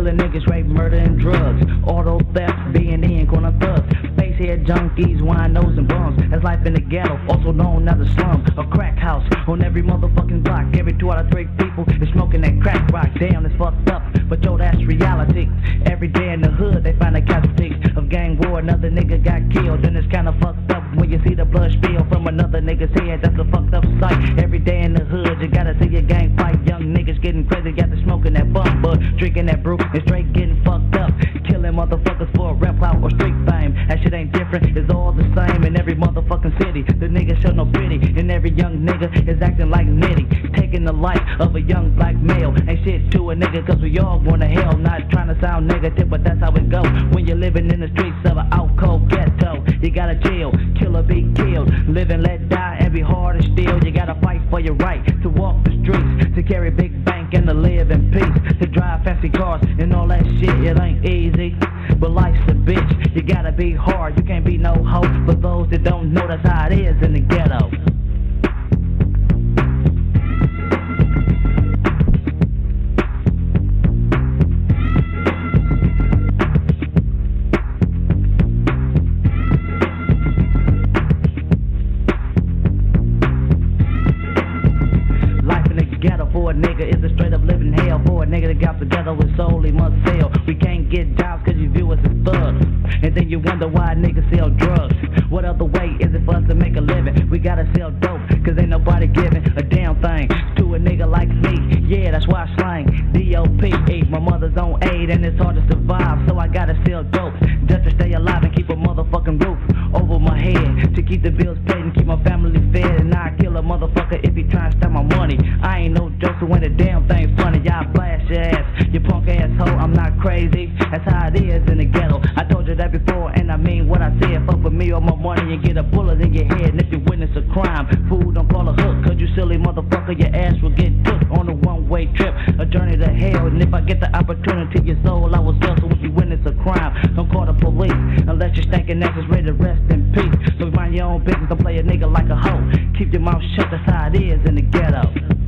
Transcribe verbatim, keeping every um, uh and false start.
killing niggas, rape, murder, and drugs. Auto theft, B and E, and corner thugs. Facehead junkies, winos, and bums. That's life in the ghetto, also known as a slum. A crack house on every motherfucking block. Every two out of three people is smoking that crack rock. Damn, it's fucked up, but yo, that's reality. Every day in the hood, they find a casualty of gang war. Another nigga got killed, and it's kinda fucked up when you see the blood spill from another nigga's head. That's a fucked up sight. Every day in the hood, you gotta see your gang fight. Young niggas getting crazy, got to smoking that bump, but drinking that brew and straight getting fucked up. Killing motherfuckers for a rap clout or street fame. That shit ain't different, it's all the same in every motherfucking city. The niggas show no pity, and every young nigga is acting like nitty. Taking the life of a young black male ain't shit to a nigga, cause we all going to hell. Not trying to sound negative, but that's how it go. When you're living in the streets of an out cold ghetto, you gotta chill, kill or be killed. Live and let die and be hard and still. You gotta fight for your right to walk the streets, to carry big bank and to live in peace, to drive fancy cars and all that shit. It ain't easy, but life's a bitch. You gotta be hard, you can't be no hoe. For those that don't know, that's how it is in the ghetto. For a nigga is a straight up living hell. For a nigga that got together with soul, he must sell. We can't get jobs cause you view us as thugs, and then you wonder why niggas sell drugs. What other way is it for us to make a living? We gotta sell dope cause ain't nobody giving a damn thing to a nigga like me. Yeah, that's why I slang D O P E. My mother's on aid and it's hard to survive, so I gotta sell dope just to stay alive and keep a motherfucking roof over my head, to keep the bills paid and keep my family fed. And I kill a motherfucker if he try to steal my money. I ain't no joke, so when the damn thing's funny, y'all blast your ass, you punk asshole. I'm not crazy, that's how it is in the ghetto. I told you that before, and I mean what I said. Fuck with me or my money and get a bullet in your head. And if you witness a crime, fool, don't call a hook, cause you silly motherfucker, your ass will get took on a one-way trip, a journey to hell. And if I get the opportunity, your soul I will sell. So if you witness a crime, don't call the police unless your stinking ass is ready to rest in peace. So mind your own business, don't play a nigga like a hoe. Keep your mouth shut, that's how it is in the ghetto.